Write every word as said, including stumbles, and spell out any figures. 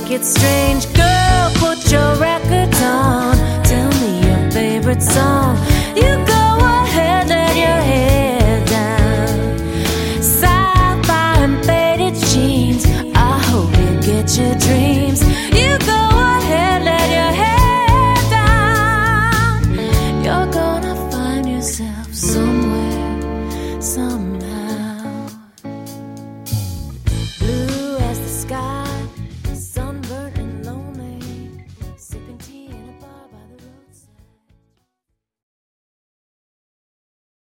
make it strange. Girl, put your records on. Tell me your favorite song. You go ahead, let your head down. Sci-fi and faded jeans. I hope you get your dreams.